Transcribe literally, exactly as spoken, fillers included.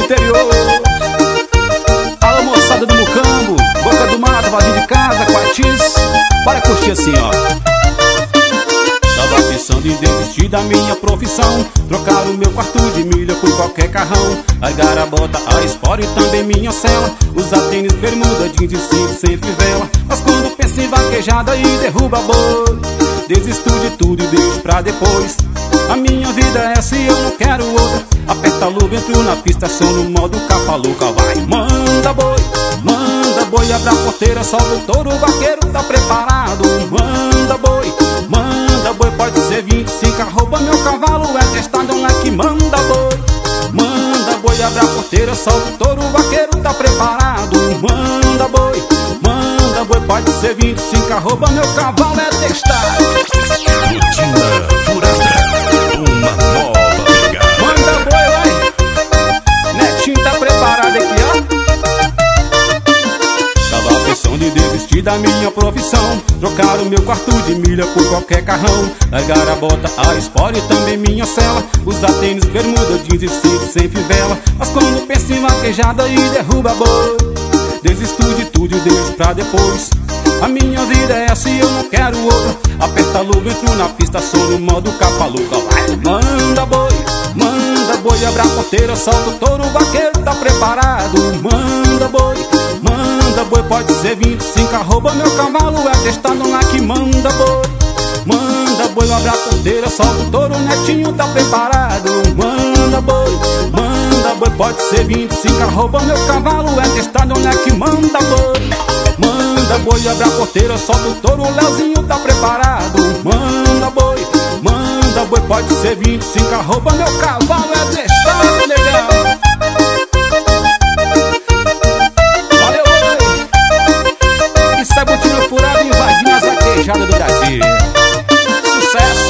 interior. Alô moçada do Mucambo, Boca do Mato, Vazio de Casa, Quatis. Bora curtir assim, ó. Tava pensando em desistir da minha profissão, trocar o meu quarto de milha por qualquer carrão, largar a bota, a espora e também minha cela, usar tênis, bermuda, jeans e cinto sem fivela. Mas quando penso em vaquejada e derruba boi, desisto de tudo e deixo pra depois. A minha vida é essa e eu não quero outra. Aperta a luva, entro na pista, sou no modo capa louca. Vai, manda boi, manda boi, abre a porteira, solta o touro, o vaqueiro tá preparado. Manda boi, manda boi, pode ser vinte e cinco, arroba meu cavalo, é testado, não é que manda boi. Manda boi, abre a porteira, solta o touro, o vaqueiro tá preparado. Manda boi, manda boi, pode ser vinte e cinco, arroba meu cavalo, é testado. Rotina furada, uma nova pegada. Manda boi, vai. Netinho tá preparado aqui, ó. Tava pensando em desistir da minha profissão, trocar o meu quarto de milha por qualquer carrão, largar a bota, a espora e também minha cela, usar tênis, bermuda, jeans e cinto sem fivela. Mas quando penso em vaquejada e derruba boi, desisto de tudo e deixo pra depois. A minha vida é essa e eu não quero outra. Aperta a luva, entro na pista, sou no modo capa louca. Vai, manda boi, manda boi, abre a porteira, solta o touro, o vaqueiro tá preparado. Manda boi, manda boi, pode ser vinte e cinco, arroba meu cavalo, é testado lá que manda boi. Manda boi, abre a porteira, solta o touro, o netinho tá preparado. Manda boi, manda boi, pode ser vinte e cinco, arroba meu cavalo, é testado lá que manda boi. Manda boi, abre a porteira, solta o touro, o Leozinho tá preparado. Manda boi, manda boi, pode ser vinte e cinco, arroba meu cavalo, é testado, legal. Valeu, oi. Isso é botina furada invadindo as vaquejadas do Brasil. Sucesso.